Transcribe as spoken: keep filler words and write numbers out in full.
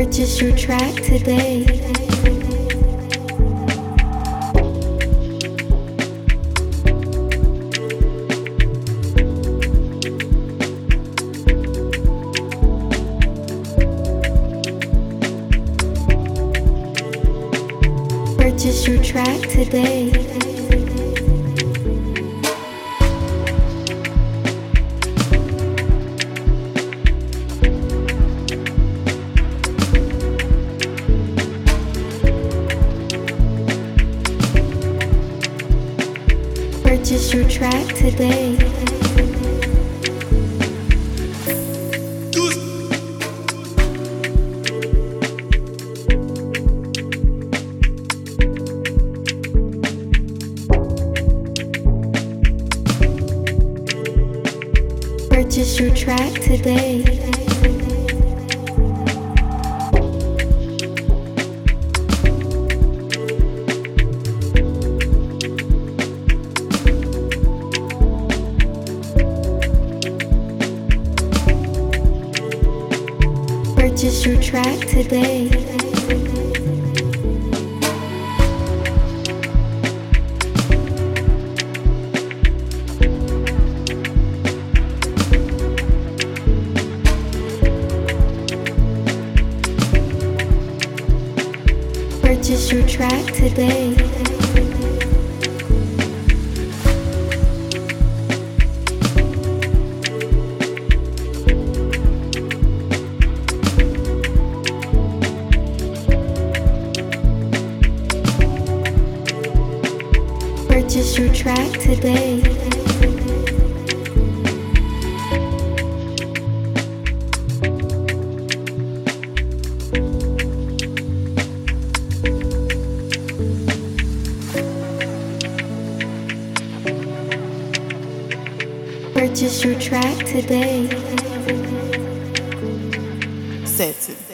Purchase your track today. Purchase your track today. Purchase your track today. Purchase your track today. Purchase your track today. Purchase your track today. Purchase your track today. Purchase your track today. Set it.